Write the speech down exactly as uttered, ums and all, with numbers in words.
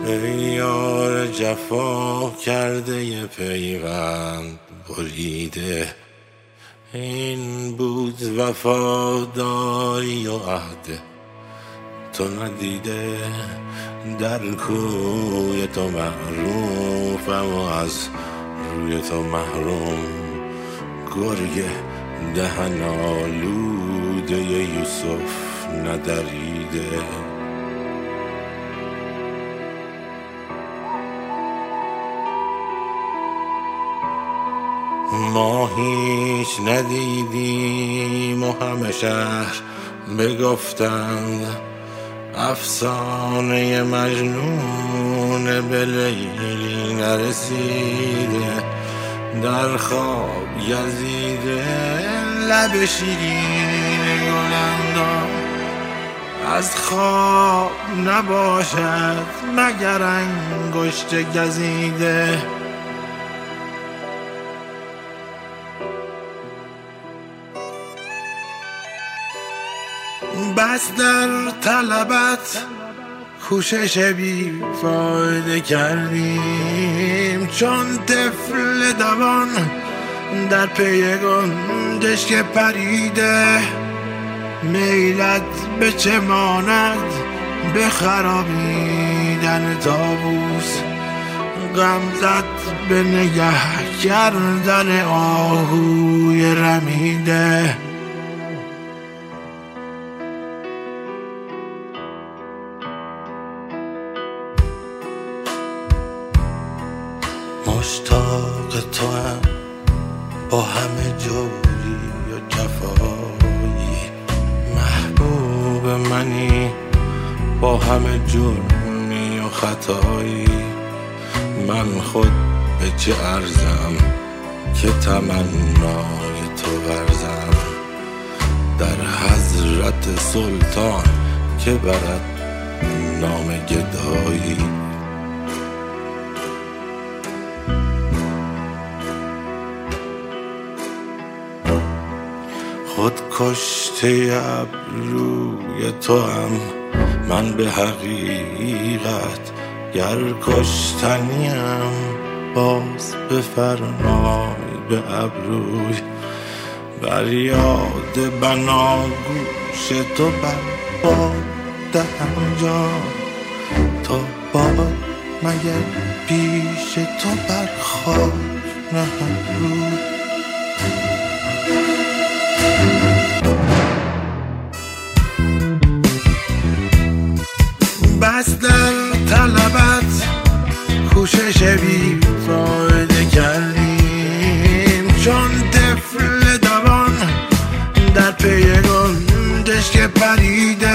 ای یار جفا کرده ی پیوند بریده، این بود وفاداری و عهد تو ندیده. در کوی تو معروفم و از روی تو محروم، گرگ دهن آلوده یوسف ندریده. ما هیچ ندیدیم و همه شهر بگفتند، افسانه مجنون به لیلی نرسیده. در خواب گزیده لب شیرین گلندام، از خواب نباشد مگر انگشت گزیده. بس در طلبت کوشش بی فایده کردیم، چون طفل دوان در پی گنجشک پریده. میلت به چه ماند به خرابیدن طاووس، غمزت به نگه کردن آهوی رمیده. مشتاق تو هم با همه جوری و جفایی، محبوب منی با همه جرمی و خطایی. من خود به چه ارزم که تمنای تو ورزم، در حضرت سلطان که برد نام گدایی. خود کشته ابروی تو هم من به حقیقت، گر کشتنیم باز بفرمای به ابروی. بر یاد بناگوش تو بر باد دهم جان، تو باد مگر پیش تو بر خاک نهم روی. بس در طلبت کوشش بی فایده کردیم، چون طفل دوان در پی گنجشک پریده.